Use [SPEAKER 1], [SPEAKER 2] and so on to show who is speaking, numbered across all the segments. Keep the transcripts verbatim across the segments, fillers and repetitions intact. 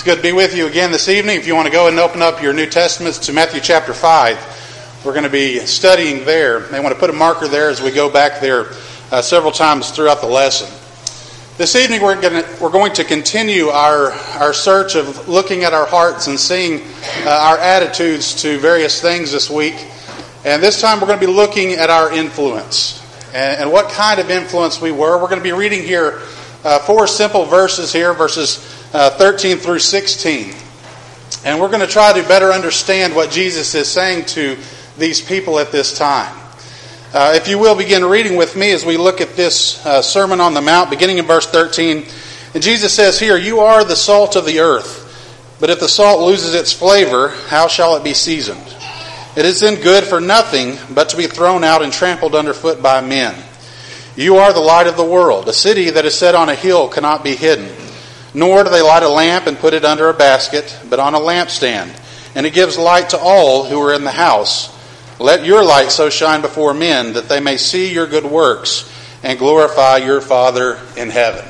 [SPEAKER 1] Good to be with you again this evening. If you want to go and open up your New Testaments to Matthew chapter five, we're going to be studying there. I want to put a marker there as we go back there uh, several times throughout the lesson. This evening we're going to, we're going to continue our, our search of looking at our hearts and seeing uh, our attitudes to various things this week. And this time we're going to be looking at our influence and, and what kind of influence we were. We're going to be reading here uh, four simple verses here, verses Uh, thirteen through sixteen. And we're going to try to better understand what Jesus is saying to these people at this time. Uh, if you will, begin reading with me as we look at this uh, Sermon on the Mount, beginning in verse thirteen. And Jesus says here, "You are the salt of the earth, but if the salt loses its flavor, how shall it be seasoned? It is then good for nothing but to be thrown out and trampled underfoot by men. You are the light of the world. A city that is set on a hill cannot be hidden. Nor do they light a lamp and put it under a basket, but on a lampstand, and it gives light to all who are in the house. Let your light so shine before men that they may see your good works and glorify your Father in heaven."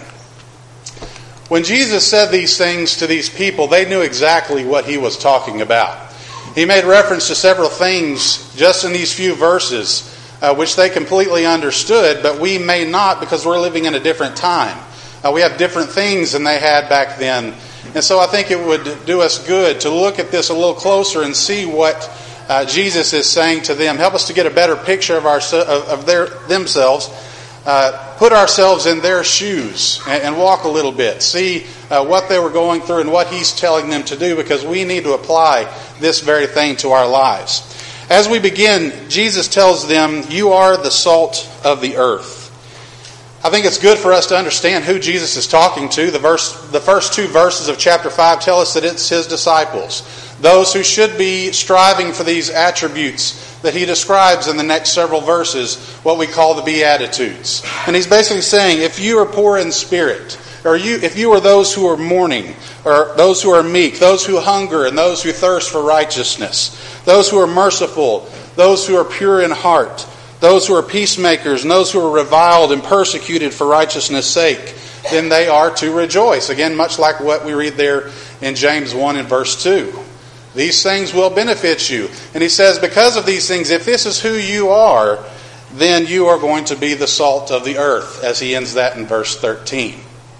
[SPEAKER 1] When Jesus said these things to these people, they knew exactly what he was talking about. He made reference to several things just in these few verses, uh, which they completely understood, but we may not because we're living in a different time. Uh, we have different things than they had back then. And so I think it would do us good to look at this a little closer and see what uh, Jesus is saying to them. Help us to get a better picture of, our, of, of their themselves. Uh, put ourselves in their shoes and, and walk a little bit. See uh, what they were going through and what he's telling them to do, because we need to apply this very thing to our lives. As we begin, Jesus tells them, "You are the salt of the earth." I think it's good for us to understand who Jesus is talking to. The verse, the first two verses of chapter five tell us that it's his disciples, those who should be striving for these attributes that he describes in the next several verses, what we call the Beatitudes. And he's basically saying, if you are poor in spirit, or you, if you are those who are mourning, or those who are meek, those who hunger and those who thirst for righteousness, those who are merciful, those who are pure in heart, those who are peacemakers, and those who are reviled and persecuted for righteousness' sake, then they are to rejoice. Again, much like what we read there in James one and verse two. These things will benefit you. And he says, because of these things, if this is who you are, then you are going to be the salt of the earth, as he ends that in verse thirteen.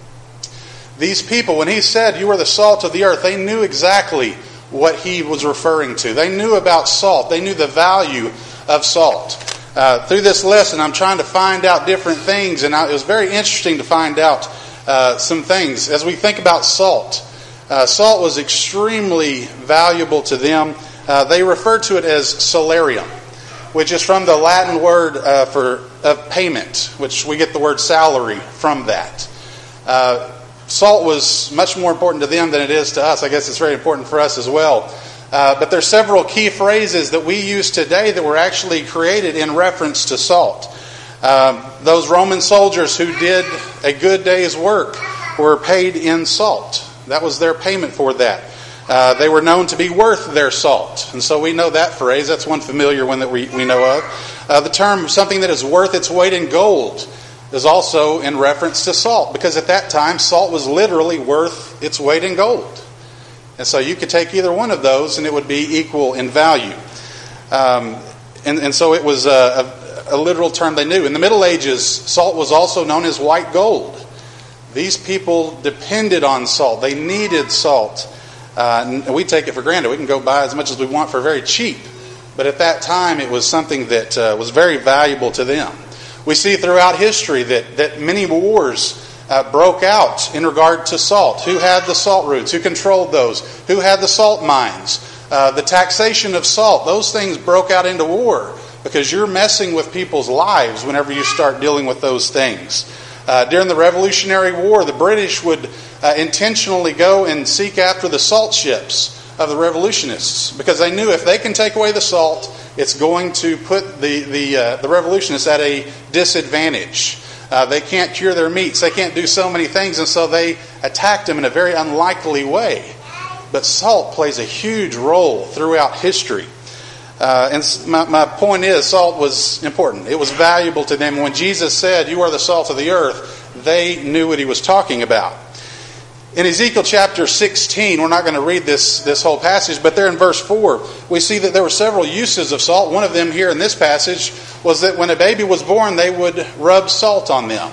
[SPEAKER 1] These people, when he said, "You are the salt of the earth," they knew exactly what he was referring to. They knew about salt. They knew the value of salt. Uh, through this lesson, I'm trying to find out different things, and I, it was very interesting to find out uh, some things. As we think about salt, uh, salt was extremely valuable to them. Uh, they referred to it as salarium, which is from the Latin word uh, for of payment, which we get the word salary from that. Uh, salt was much more important to them than it is to us. I guess it's very important for us as well. Uh, but there's several key phrases that we use today that were actually created in reference to salt. Um, those Roman soldiers who did a good day's work were paid in salt. That was their payment for that. Uh, they were known to be worth their salt. And so we know that phrase. That's one familiar one that we, we know of. Uh, the term something that is worth its weight in gold is also in reference to salt, because at that time salt was literally worth its weight in gold. And so you could take either one of those and it would be equal in value. Um, and, and so it was a, a, a literal term they knew. In the Middle Ages, salt was also known as white gold. These people depended on salt. They needed salt. Uh, and we take it for granted. We can go buy as much as we want for very cheap. But at that time, it was something that uh, was very valuable to them. We see throughout history that, that many wars Uh, broke out in regard to salt. Who had the salt routes? Who controlled those? Who had the salt mines? Uh, the taxation of salt. Those things broke out into war because you're messing with people's lives whenever you start dealing with those things. Uh, during the Revolutionary War, the British would uh, intentionally go and seek after the salt ships of the revolutionists because they knew if they can take away the salt, it's going to put the, the, uh, the revolutionists at a disadvantage. Uh, they can't cure their meats. They can't do so many things, and so they attacked them in a very unlikely way. But salt plays a huge role throughout history. Uh, and my, my point is, salt was important. It was valuable to them. When Jesus said, "You are the salt of the earth," they knew what he was talking about. In Ezekiel chapter sixteen, we're not going to read this, this whole passage, but there in verse four, we see that there were several uses of salt. One of them here in this passage was that when a baby was born, they would rub salt on them.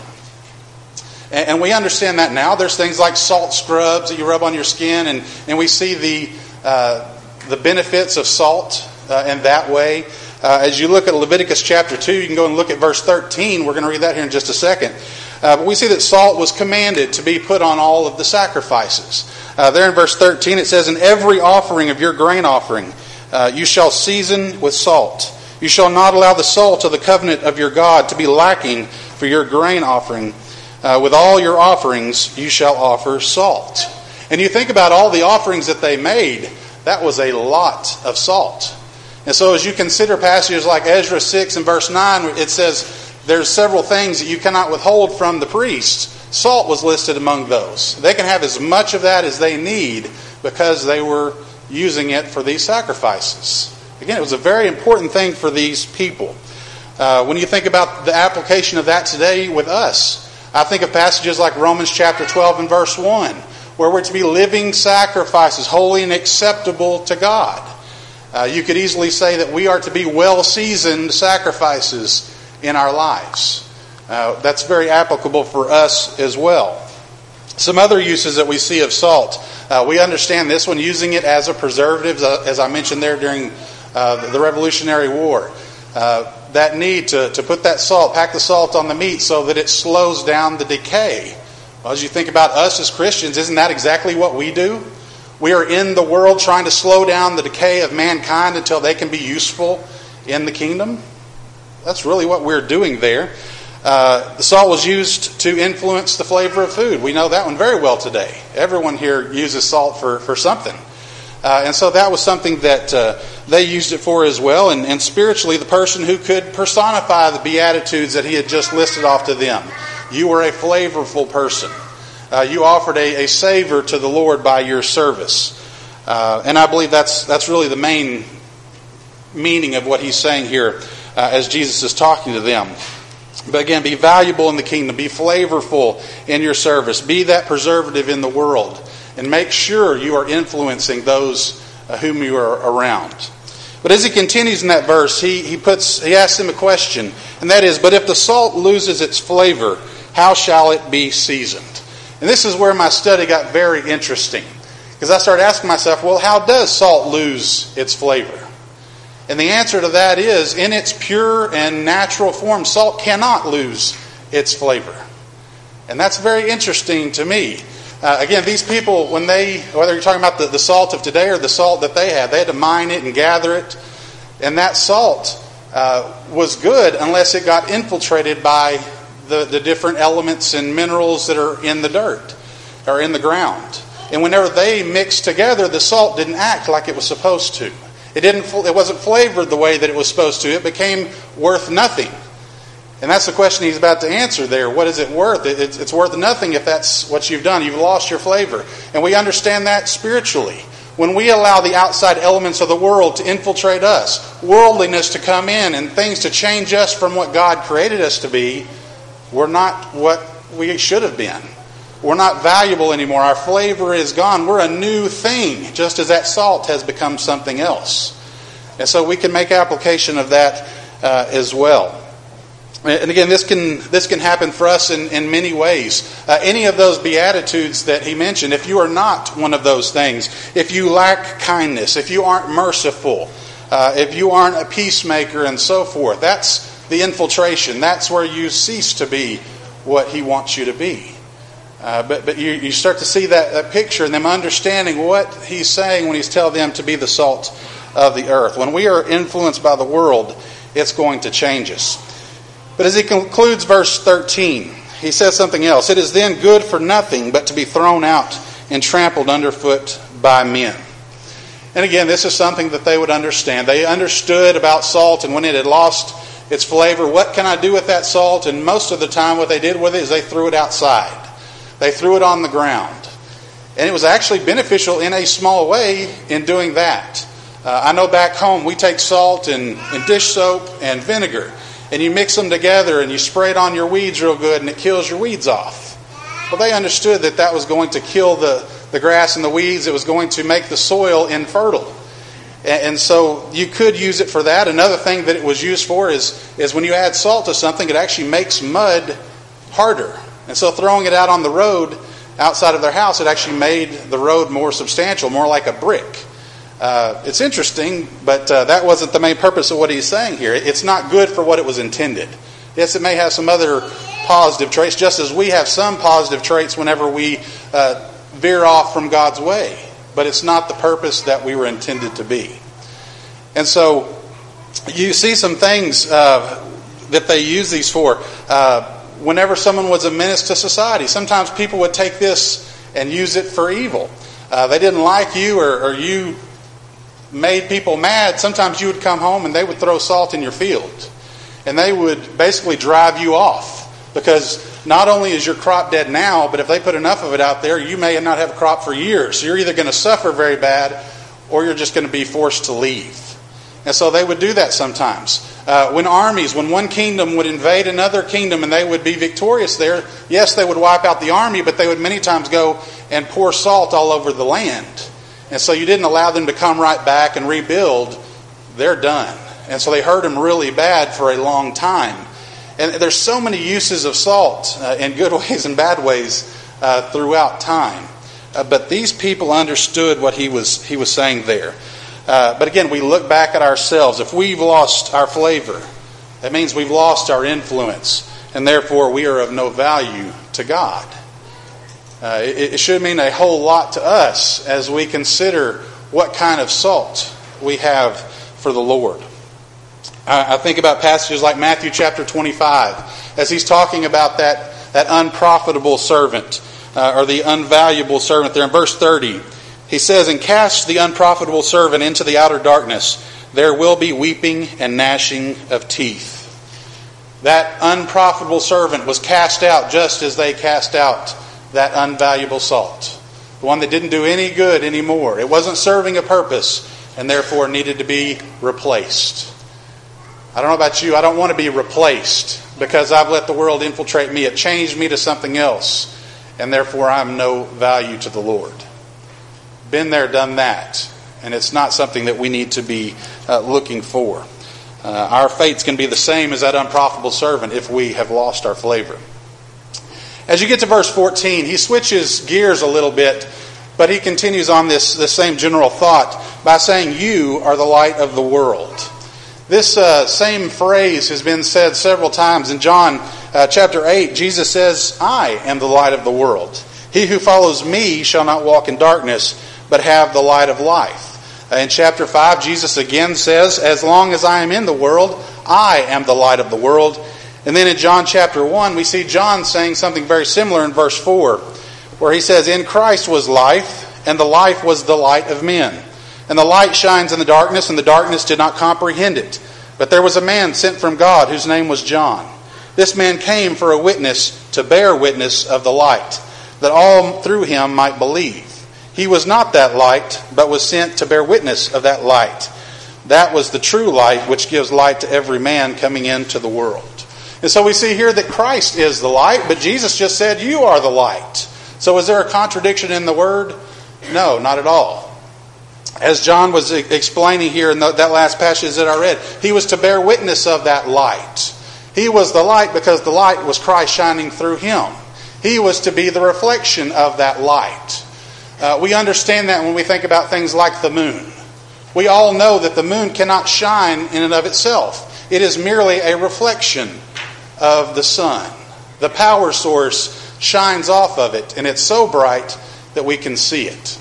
[SPEAKER 1] And, and we understand that now. There's things like salt scrubs that you rub on your skin, and, and we see the, uh, the benefits of salt uh, in that way. Uh, as you look at Leviticus chapter two, you can go and look at verse thirteen. We're going to read that here in just a second. Uh, but we see that salt was commanded to be put on all of the sacrifices. Uh, there in verse thirteen it says, "In every offering of your grain offering uh, you shall season with salt. You shall not allow the salt of the covenant of your God to be lacking for your grain offering. Uh, with all your offerings you shall offer salt." And you think about all the offerings that they made, that was a lot of salt. And so as you consider passages like Ezra six and verse nine, it says there's several things that you cannot withhold from the priest. Salt was listed among those. They can have as much of that as they need because they were using it for these sacrifices. Again, it was a very important thing for these people. Uh, when you think about the application of that today with us, I think of passages like Romans chapter twelve and verse one, where we're to be living sacrifices, holy and acceptable to God. Uh, you could easily say that we are to be well-seasoned sacrifices in our lives. Uh, that's very applicable for us as well. Some other uses that we see of salt. Uh, we understand this one, using it as a preservative, uh, as I mentioned there during uh, the Revolutionary War. Uh, that need to, to put that salt, pack the salt on the meat so that it slows down the decay. Well, as you think about us as Christians, isn't that exactly what we do? We are in the world trying to slow down the decay of mankind until they can be useful in the kingdom. That's really what we're doing there. Uh, the salt was used to influence the flavor of food. We know that one very well today. Everyone here uses salt for, for something. Uh, and so that was something that uh, they used it for as well. And, and spiritually, the person who could personify the Beatitudes that he had just listed off to them. You were a flavorful person. Uh, you offered a, a savor to the Lord by your service. Uh, and I believe that's that's really the main meaning of what he's saying here uh, as Jesus is talking to them. But again, be valuable in the kingdom. Be flavorful in your service. Be that preservative in the world. And make sure you are influencing those uh, whom you are around. But as he continues in that verse, he, he puts he asks him a question. And that is, but if the salt loses its flavor, how shall it be seasoned? And this is where my study got very interesting. Because I started asking myself, well, how does salt lose its flavor? And the answer to that is, in its pure and natural form, salt cannot lose its flavor. And that's very interesting to me. Uh, again, these people, when they, whether you're talking about the, the salt of today or the salt that they had, they had to mine it and gather it. And that salt uh, was good unless it got infiltrated by The, the different elements and minerals that are in the dirt or in the ground. And whenever they mixed together, the salt didn't act like it was supposed to. It didn't. It wasn't flavored the way that it was supposed to. It became worth nothing. And that's the question he's about to answer there. What is it worth? It, it's, it's worth nothing if that's what you've done. You've lost your flavor. And we understand that spiritually. When we allow the outside elements of the world to infiltrate us, worldliness to come in and things to change us from what God created us to be, we're not what we should have been. We're not valuable anymore. Our flavor is gone. We're a new thing, just as that salt has become something else. And so we can make application of that uh, as well. And again, this can this can happen for us in, in many ways. Uh, any of those Beatitudes that he mentioned, if you are not one of those things, if you lack kindness, if you aren't merciful, uh, if you aren't a peacemaker and so forth, that's the infiltration. That's where you cease to be what he wants you to be. Uh, but but you, you start to see that, that picture and them understanding what he's saying when he's telling them to be the salt of the earth. When we are influenced by the world, it's going to change us. But as he concludes verse thirteen, he says something else. It is then good for nothing but to be thrown out and trampled underfoot by men. And again, this is something that they would understand. They understood about salt, and when it had lost its flavor, what can I do with that salt? And most of the time what they did with it is they threw it outside. They threw it on the ground. And it was actually beneficial in a small way in doing that. Uh, I know back home we take salt and, and dish soap and vinegar, and you mix them together and you spray it on your weeds real good and it kills your weeds off. Well, they understood that that was going to kill the, the grass and the weeds. It was going to make the soil infertile. And, and so you could use it for that. Another thing that it was used for is, is when you add salt to something, it actually makes mud harder. And so throwing it out on the road outside of their house, it actually made the road more substantial, more like a brick. Uh, it's interesting, but uh, that wasn't the main purpose of what he's saying here. It's not good for what it was intended. Yes, it may have some other positive traits, just as we have some positive traits whenever we uh, veer off from God's way. But it's not the purpose that we were intended to be. And so you see some things uh, that they use these for. Uh, whenever someone was a menace to society, sometimes people would take this and use it for evil. Uh, they didn't like you, or, or you made people mad. Sometimes you would come home and they would throw salt in your field. And they would basically drive you off. Because not only is your crop dead now, but if they put enough of it out there, you may not have a crop for years. So you're either going to suffer very bad, or you're just going to be forced to leave. And so they would do that sometimes. Uh, when armies, when one kingdom would invade another kingdom and they would be victorious there, yes, they would wipe out the army, but they would many times go and pour salt all over the land. And so you didn't allow them to come right back and rebuild. They're done. And so they hurt them really bad for a long time. And there's so many uses of salt uh, in good ways and bad ways uh, throughout time. Uh, but these people understood what he was he was saying there. Uh, but again, we look back at ourselves. If we've lost our flavor, that means we've lost our influence. And therefore we are of no value to God. Uh, it, it should mean a whole lot to us as we consider what kind of salt we have for the Lord. I, I think about passages like Matthew chapter twenty-five, as he's talking about that, that unprofitable servant, uh, or the unvaluable servant there in verse thirty. He says, "And cast the unprofitable servant into the outer darkness. There will be weeping and gnashing of teeth." That unprofitable servant was cast out just as they cast out that unvaluable salt. The one that didn't do any good anymore. It wasn't serving a purpose and therefore needed to be replaced. I don't know about you, I don't want to be replaced because I've let the world infiltrate me. It changed me to something else and therefore I'm no value to the Lord. Been there, done that. And it's not something that we need to be uh, looking for. Uh, our fates can be the same as that unprofitable servant if we have lost our flavor. As you get to verse fourteen, he switches gears a little bit, but he continues on this, this same general thought by saying, "You are the light of the world." This uh, same phrase has been said several times. In John uh, chapter eight, Jesus says, "I am the light of the world. He who follows me shall not walk in darkness, but have the light of life." Uh, in chapter five, Jesus again says, "As long as I am in the world, I am the light of the world." And then in John chapter one, we see John saying something very similar in verse four, where he says, "In Christ was life, and the life was the light of men. And the light shines in the darkness, and the darkness did not comprehend it. But there was a man sent from God, whose name was John. This man came for a witness, to bear witness of the light, that all through him might believe. He was not that light, but was sent to bear witness of that light. That was the true light, which gives light to every man coming into the world." And so we see here that Christ is the light, but Jesus just said, "You are the light." So is there a contradiction in the word? No, not at all. As John was explaining here in that last passage that I read, he was to bear witness of that light. He was the light because the light was Christ shining through him. He was to be the reflection of that light. Uh, we understand that when we think about things like the moon. We all know that the moon cannot shine in and of itself. It is merely a reflection of the sun. The power source shines off of it, and it's so bright that we can see it.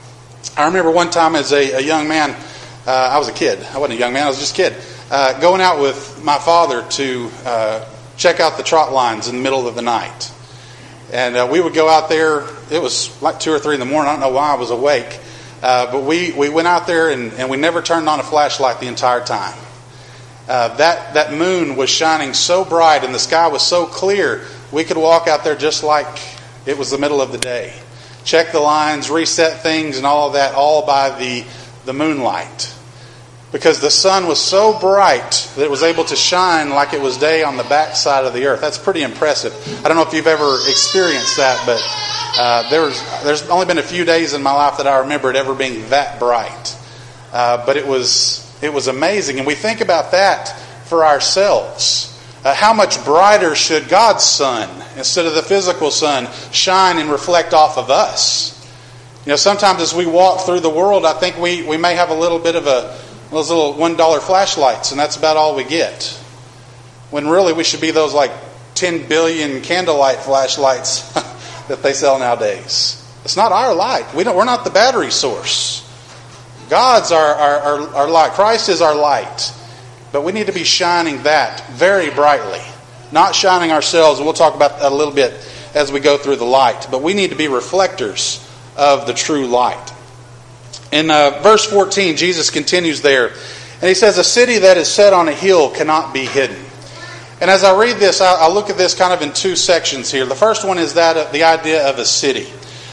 [SPEAKER 1] I remember one time as a, a young man, uh, I was a kid, I wasn't a young man, I was just a kid, uh, going out with my father to uh, check out the trot lines in the middle of the night. And uh, we would go out there, it was like two or three in the morning, I don't know why I was awake, uh, but we, we went out there and, and we never turned on a flashlight the entire time. Uh, that, that moon was shining so bright and the sky was so clear, we could walk out there just like it was the middle of the day. Check the lines, reset things and all of that, all by the, the moonlight. because the sun was so bright that it was able to shine like it was day on the backside of the earth. That's pretty impressive. I don't know if you've ever experienced that, but uh, there's there's only been a few days in my life that I remember it ever being that bright. Uh, but it was it was amazing, and we think about that for ourselves. Uh, how much brighter should God's sun, instead of the physical sun, shine and reflect off of us? You know, sometimes as we walk through the world, I think we, we may have a little bit of a those little one dollar flashlights, and that's about all we get. When really we should be those like ten billion candlelight flashlights that they sell nowadays. It's not our light. We don't, we're not the battery source. God's our, our, our, our light. Christ is our light. But we need to be shining that very brightly. Not shining ourselves, and we'll talk about that a little bit as we go through the light. But we need to be reflectors of the true light. In uh, verse fourteen, Jesus continues there, and he says, "A city that is set on a hill cannot be hidden." And as I read this, I, I look at this kind of in two sections here. The first one is that of the idea of a city.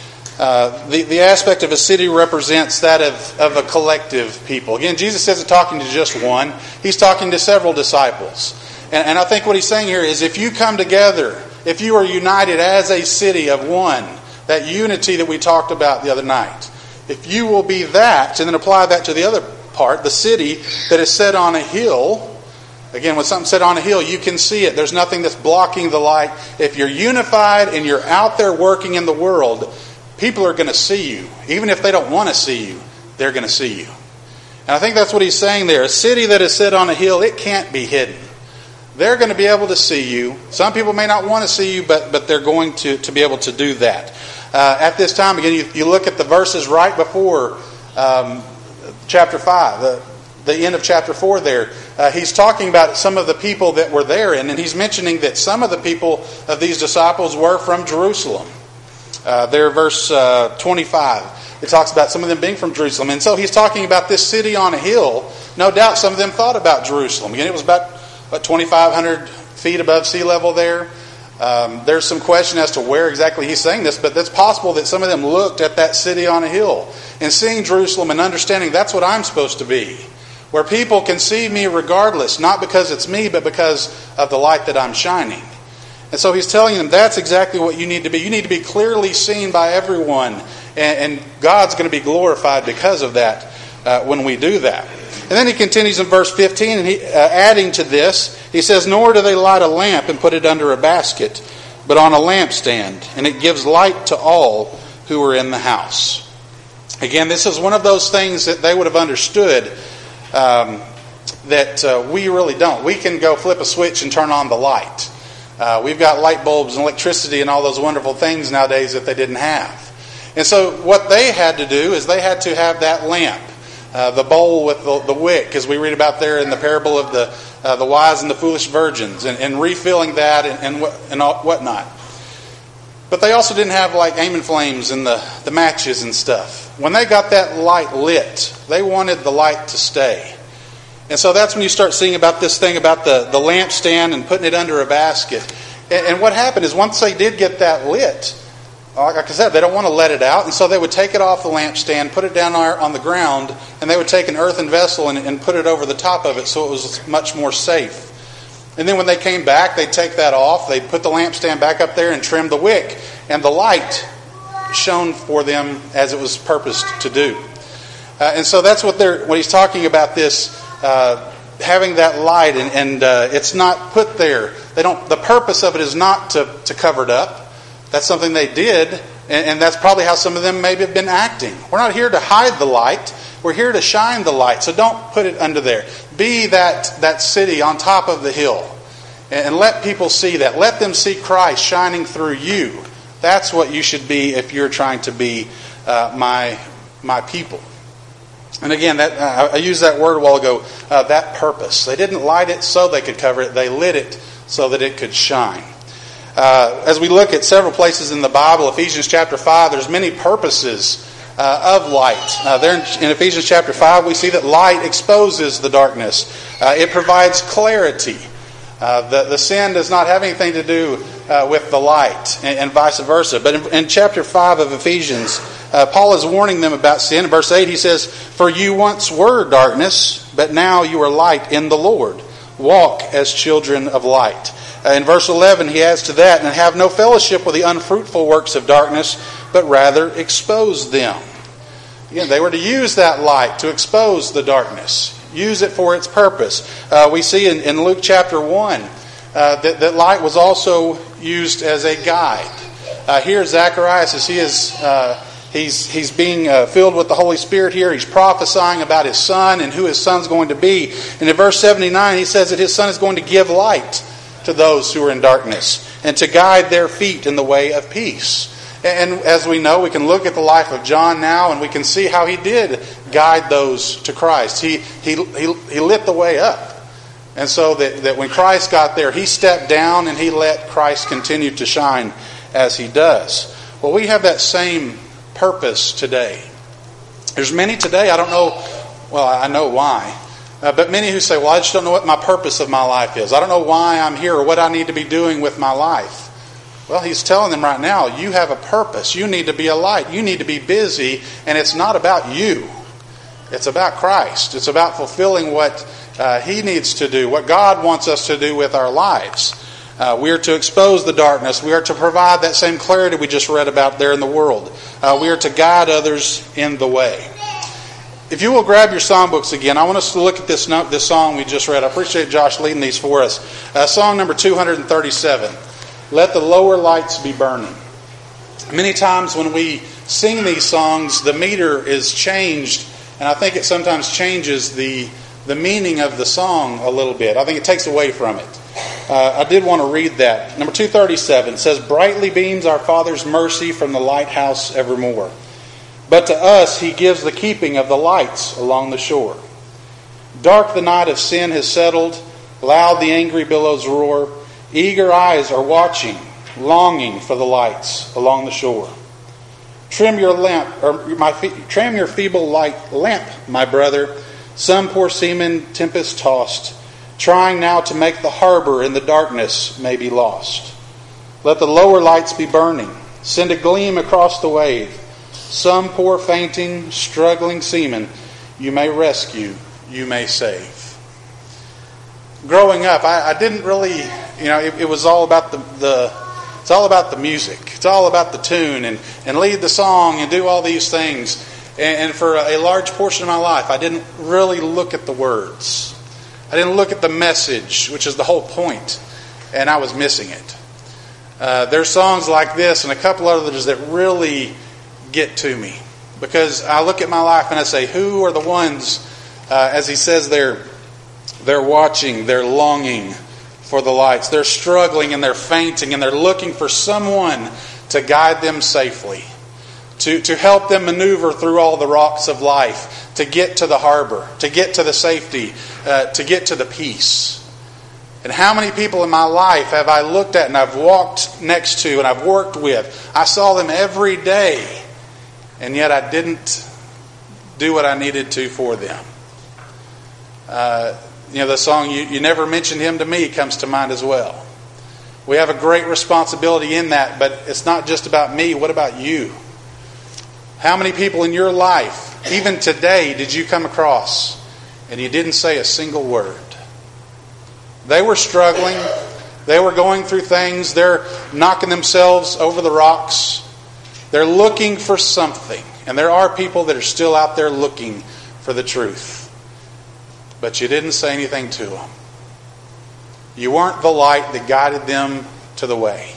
[SPEAKER 1] Uh, the, the aspect of a city represents that of, of a collective people. Again, Jesus isn't talking to just one. He's talking to several disciples. And, and I think what he's saying here is if you come together, if you are united as a city of one, that unity that we talked about the other night, if you will be that, and then apply that to the other part, the city that is set on a hill. Again, when something's set on a hill, you can see it. There's nothing that's blocking the light. If you're unified and you're out there working in the world, people are going to see you. Even if they don't want to see you, they're going to see you. And I think that's what he's saying there. A city that is set on a hill, it can't be hidden. They're going to be able to see you. Some people may not want to see you, but, but they're going to, to be able to do that. Uh, at this time, again, you, you look at the verses right before um, chapter five, the, the end of chapter four there. Uh, he's talking about some of the people that were there, and, and he's mentioning that some of the people of these disciples were from Jerusalem. Uh, there, verse uh, twenty-five, it talks about some of them being from Jerusalem. And so he's talking about this city on a hill. No doubt some of them thought about Jerusalem. Again, it was about, about twenty-five hundred feet above sea level there. Um, there's some question as to where exactly he's saying this, but it's possible that some of them looked at that city on a hill and seeing Jerusalem and understanding that's what I'm supposed to be, where people can see me regardless, not because it's me, but because of the light that I'm shining. And so he's telling them that's exactly what you need to be. You need to be clearly seen by everyone, and, and God's going to be glorified because of that uh, when we do that. And then he continues in verse fifteen, and he, uh, adding to this, he says, "Nor do they light a lamp and put it under a basket, but on a lampstand, and it gives light to all who are in the house." Again, this is one of those things that they would have understood um, that uh, we really don't. We can go flip a switch and turn on the light. Uh, we've got light bulbs and electricity and all those wonderful things nowadays that they didn't have. And so what they had to do is they had to have that lamp. Uh, the bowl with the, the wick, as we read about there in the parable of the uh, the wise and the foolish virgins, and, and refilling that and and, what, and all, whatnot. But they also didn't have like aiming flames and the, the matches and stuff. When they got that light lit, they wanted the light to stay. And so that's when you start seeing about this thing about the, the lampstand and putting it under a basket. And, and what happened is once they did get that lit, like I said, they don't want to let it out, and so they would take it off the lampstand, put it down on the ground, and they would take an earthen vessel and, and put it over the top of it so it was much more safe. And then when they came back, they'd take that off, they'd put the lampstand back up there and trim the wick, and the light shone for them as it was purposed to do. Uh, and so that's what they're what he's talking about, this uh, having that light, and, and uh, it's not put there. They don't. The purpose of it is not to, to cover it up. That's something they did, and, and that's probably how some of them maybe have been acting. We're not here to hide the light. We're here to shine the light. So don't put it under there. Be that, that city on top of the hill, and, and let people see that. Let them see Christ shining through you. That's what you should be if you're trying to be uh, my my people. And again, that uh, I used that word a while ago, uh, that purpose. They didn't light it so they could cover it. They lit it so that it could shine. Uh, as we look at several places in the Bible, Ephesians chapter five, there's many purposes uh, of light. Uh, there in, in Ephesians chapter five, we see that light exposes the darkness. Uh, it provides clarity. Uh, the, the sin does not have anything to do uh, with the light, and, and vice versa. But in, in chapter five of Ephesians, Uh, Paul is warning them about sin. In verse eight he says, "For you once were darkness, but now you are light in the Lord. Walk as children of light." Uh, in verse eleven he adds to that, "And have no fellowship with the unfruitful works of darkness, but rather expose them." Again, they were to use that light to expose the darkness. Use it for its purpose. Uh, we see in, in Luke chapter one uh, that, that light was also used as a guide. Uh, here Zacharias, as he is... Uh, He's he's being uh, filled with the Holy Spirit here. He's prophesying about his son and who his son's going to be. And in verse seventy-nine, he says that his son is going to give light to those who are in darkness and to guide their feet in the way of peace. And as we know, we can look at the life of John now and we can see how he did guide those to Christ. He he he, he lit the way up. And so that, that when Christ got there, he stepped down and he let Christ continue to shine as he does. Well, we have that same purpose today. There's many today, I don't know, well, I know why, uh, but many who say, well, I just don't know what my purpose of my life is. I don't know why I'm here or what I need to be doing with my life. Well, he's telling them right now, you have a purpose. You need to be a light. You need to be busy, and it's not about you. It's about Christ. It's about fulfilling what uh, he needs to do, what God wants us to do with our lives. Uh, we are to expose the darkness. We are to provide that same clarity we just read about there in the world. Uh, we are to guide others in the way. If you will grab your songbooks again, I want us to look at this note, this song we just read. I appreciate Josh leading these for us. Uh, song number two hundred thirty-seven, "Let the Lower Lights Be Burning." Many times when we sing these songs, the meter is changed, and I think it sometimes changes the, the meaning of the song a little bit. I think it takes away from it. Uh, I did want to read that. Number two thirty-seven says, "Brightly beams our Father's mercy from the lighthouse evermore. But to us he gives the keeping of the lights along the shore. Dark the night of sin has settled, loud the angry billows roar. Eager eyes are watching, longing for the lights along the shore. Trim your lamp, or my trim your feeble light lamp, my brother. Some poor seaman tempest tossed, trying now to make the harbor in the darkness may be lost. Let the lower lights be burning. Send a gleam across the wave. Some poor fainting, struggling seaman you may rescue, you may save." Growing up, I, I didn't really, you know, it, it was all about the, the, it's all about the music. It's all about the tune and, and lead the song and do all these things. And, and for a, a large portion of my life, I didn't really look at the words. I didn't look at the message, which is the whole point, and I was missing it. Uh, there's songs like this and a couple others that really get to me, because I look at my life and I say, who are the ones, uh, as he says there, they're watching, they're longing for the lights, they're struggling and they're fainting and they're looking for someone to guide them safely, to, to help them maneuver through all the rocks of life, to get to the harbor, to get to the safety, uh, to get to the peace. And how many people in my life have I looked at and I've walked next to and I've worked with? I saw them every day, and yet I didn't do what I needed to for them. Uh, you know, the song, you, you Never Mentioned Him to Me, comes to mind as well. We have a great responsibility in that, but it's not just about me. What about you? How many people in your life, even today, did you come across and you didn't say a single word? They were struggling. They were going through things. They're knocking themselves over the rocks. They're looking for something. And there are people that are still out there looking for the truth. But you didn't say anything to them. You weren't the light that guided them to the way.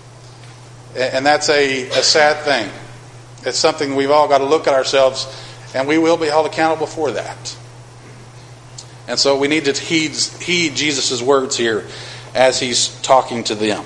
[SPEAKER 1] And that's a, a sad thing. It's something we've all got to look at ourselves, and we will be held accountable for that. And so we need to heed, heed Jesus' words here as he's talking to them.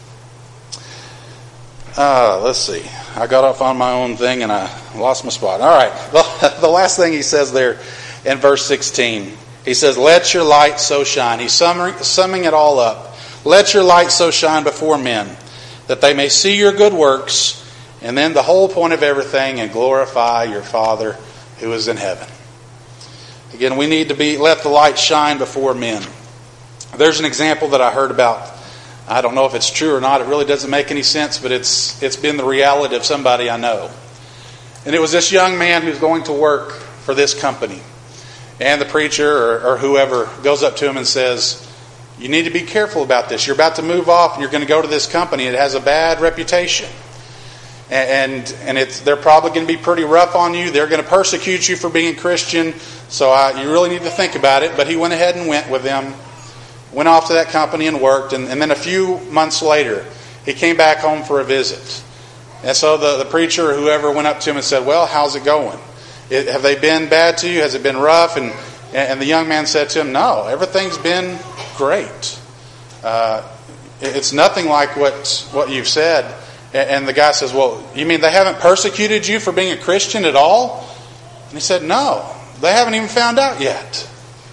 [SPEAKER 1] Uh, let's see. I got off on my own thing and I lost my spot. All right. Well, the last thing he says there in verse sixteen, he says, "Let your light so shine." He's summing, summing it all up. "Let your light so shine before men, that they may see your good works, and then the whole point of everything, and glorify your Father who is in heaven." Again, we need to be let the light shine before men. There's an example that I heard about. I don't know if it's true or not. It really doesn't make any sense, but it's it's been the reality of somebody I know. And it was this young man who's going to work for this company. And the preacher or, or whoever goes up to him and says, you need to be careful about this. You're about to move off and you're going to go to this company. It has a bad reputation. And and it's they're probably going to be pretty rough on you. They're going to persecute you for being a Christian. So I, you really need to think about it. But he went ahead and went with them. Went off to that company and worked. And, and then a few months later, he came back home for a visit. And so the, the preacher or whoever went up to him and said, well, how's it going? It, have they been bad to you? Has it been rough? And and the young man said to him, no, everything's been great. Uh, it's nothing like what, what you've said. And the guy says, well, you mean they haven't persecuted you for being a Christian at all? And he said, no, they haven't even found out yet.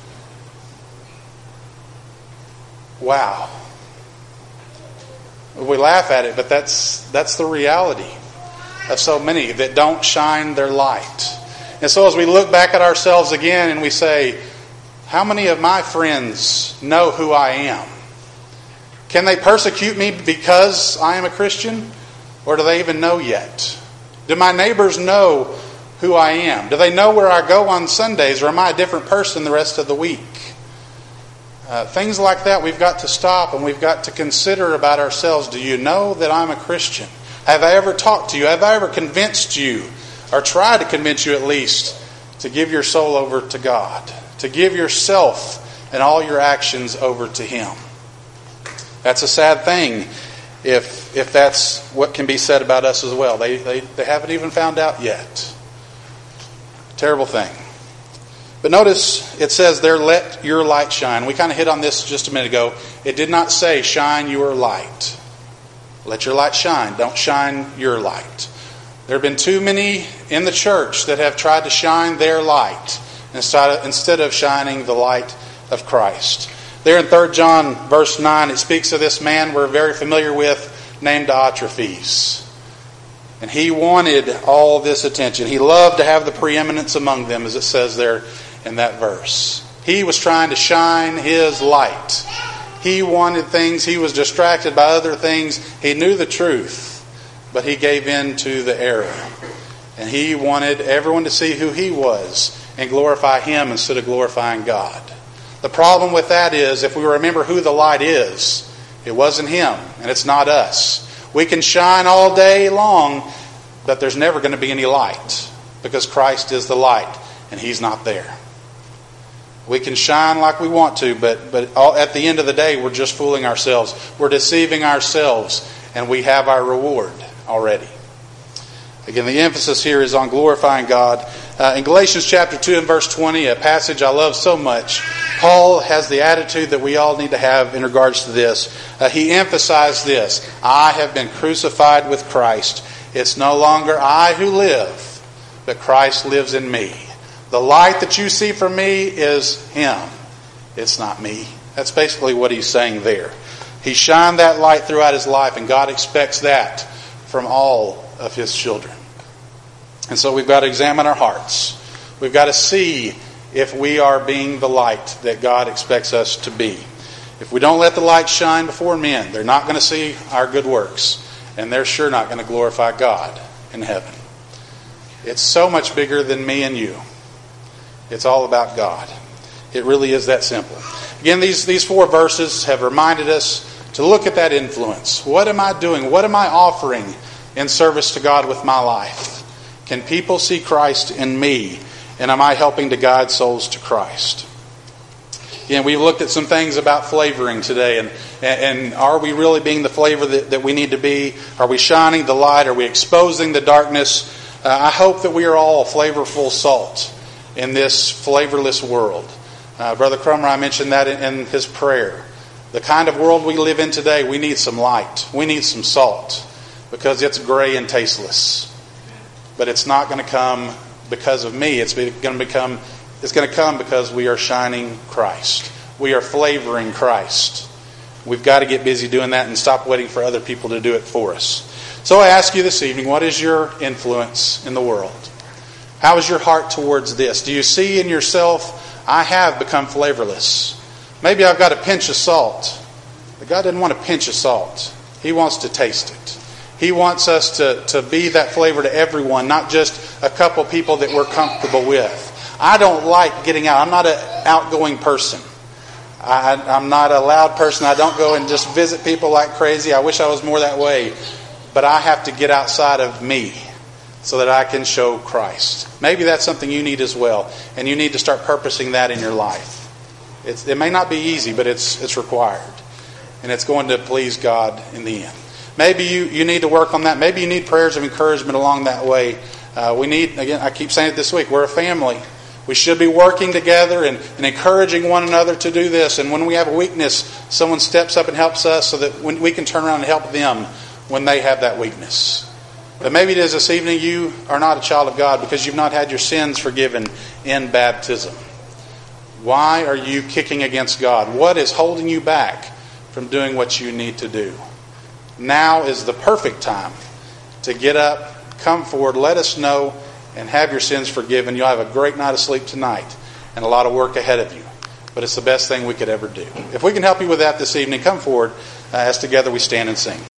[SPEAKER 1] Wow. We laugh at it, but that's that's the reality of so many that don't shine their light. And so as we look back at ourselves again and we say, how many of my friends know who I am? Can they persecute me because I am a Christian? Or do they even know yet? Do my neighbors know who I am? Do they know where I go on Sundays? Or am I a different person the rest of the week? Uh, things like that we've got to stop and we've got to consider about ourselves. Do you know that I'm a Christian? Have I ever talked to you? Have I ever convinced you, or tried to convince you at least, to give your soul over to God? To give yourself and all your actions over to Him? That's a sad thing if if that's what can be said about us as well. They, they, they haven't even found out yet. Terrible thing. But notice it says there, let your light shine. We kind of hit on this just a minute ago. It did not say shine your light. Let your light shine. Don't shine your light. There have been too many in the church that have tried to shine their light instead of shining the light of Christ. There in Third John verse nine, it speaks of this man we're very familiar with named Diotrephes. And he wanted all this attention. He loved to have the preeminence among them, as it says there in that verse. He was trying to shine his light. He wanted things. He was distracted by other things. He knew the truth, but he gave in to the error. And he wanted everyone to see who he was and glorify him instead of glorifying God. The problem with that is, if we remember who the light is, it wasn't him, and it's not us. We can shine all day long, but there's never going to be any light, because Christ is the light, and He's not there. We can shine like we want to, but, but all, at the end of the day, we're just fooling ourselves. We're deceiving ourselves, and we have our reward already. Again, the emphasis here is on glorifying God. Uh, in Galatians chapter two and verse twenty, a passage I love so much, Paul has the attitude that we all need to have in regards to this. Uh, he emphasized this: I have been crucified with Christ. It's no longer I who live, but Christ lives in me. The light that you see from me is Him. It's not me. That's basically what he's saying there. He shined that light throughout his life, and God expects that from all of His children. And so we've got to examine our hearts. We've got to see if we are being the light that God expects us to be. If we don't let the light shine before men, they're not going to see our good works, and they're sure not going to glorify God in heaven. It's so much bigger than me and you. It's all about God. It really is that simple. Again, these, these four verses have reminded us to look at that influence. What am I doing? What am I offering in service to God with my life? Can people see Christ in me? And am I helping to guide souls to Christ? Again, we've looked at some things about flavoring today. And, and are we really being the flavor that, that we need to be? Are we shining the light? Are we exposing the darkness? Uh, I hope that we are all flavorful salt in this flavorless world. Uh, Brother Cromer, I mentioned that in, in his prayer. The kind of world we live in today, we need some light. We need some salt, because it's gray and tasteless. But it's not going to come because of me. It's going to become. It's going to come because we are shining Christ. We are flavoring Christ. We've got to get busy doing that and stop waiting for other people to do it for us. So I ask you this evening, what is your influence in the world? How is your heart towards this? Do you see in yourself, I have become flavorless? Maybe I've got a pinch of salt. But God doesn't want a pinch of salt. He wants to taste it. He wants us to, to be that flavor to everyone, not just a couple people that we're comfortable with. I don't like getting out. I'm not an outgoing person. I, I'm not a loud person. I don't go and just visit people like crazy. I wish I was more that way. But I have to get outside of me so that I can show Christ. Maybe that's something you need as well. And you need to start purposing that in your life. It's, it may not be easy, but it's it's required. And it's going to please God in the end. Maybe you, you need to work on that. Maybe you need prayers of encouragement along that way. Uh, we need, again, I keep saying it this week, we're a family. We should be working together and, and encouraging one another to do this. And when we have a weakness, someone steps up and helps us so that when we can turn around and help them when they have that weakness. But maybe it is this evening you are not a child of God because you've not had your sins forgiven in baptism. Why are you kicking against God? What is holding you back from doing what you need to do? Now is the perfect time to get up, come forward, let us know, and have your sins forgiven. You'll have a great night of sleep tonight and a lot of work ahead of you. But it's the best thing we could ever do. If we can help you with that this evening, come forward uh, as together we stand and sing.